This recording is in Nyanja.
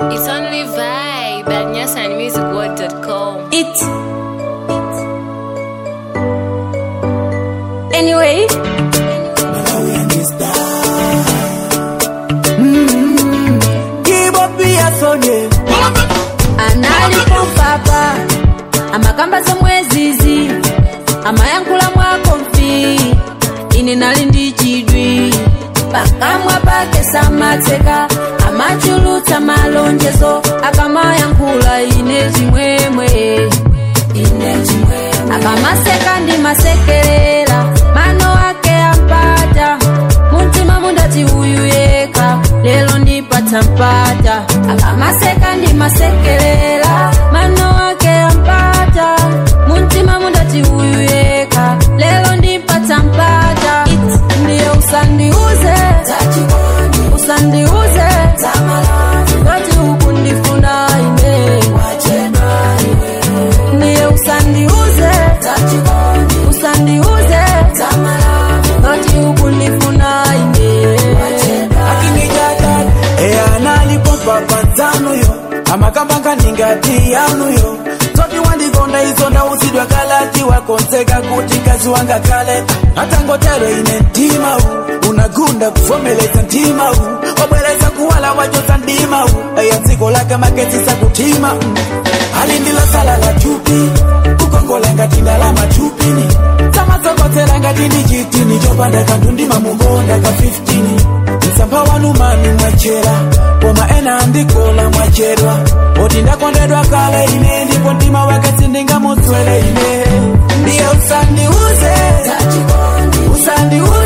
It's only vibe at nyasanmusicworld.com. Anyway. Give up your sonye. Analipo papa amakamba za mwezizi amayankula mwako mfi ine nalindi chidwi pakamwa pake samateka amachuluta malonjezo akamayankula ine chimwemwe akamaseka ndi masekerera mano ake ampata muntima mundati uyu yeka lelo ndipata mpata akamaseka ndi masekerera mano ake ampata muntima mundati uyu yeka lelo ndipata mpata ndiye usandiuze ngati ukundifuna ine ndiye usandiuze ngati ukundifuna ine Akinijadad analipopa panzano yo amakambanga ningati yanu yo Zoti wandigonda izonda usidwa kalati wakonseka kuti kazi wanga kale Atangotelo ine ntima unagunda kufomeleza ntima obeleza kuwala wajosa ndima Ayansiko laka maketisa kutima Alindila sala la chupi Kukongola ngati ndalama chupini Samasokotela ngati ndijitini Jopanda kandundima mugonda ka 15 Msampa wanumani mwachera Poma ena andikola mwachedwa Oti ndakondedwa kale ine Ndipo ndima wakati ndinga mutwele ine Ndiye usandiuze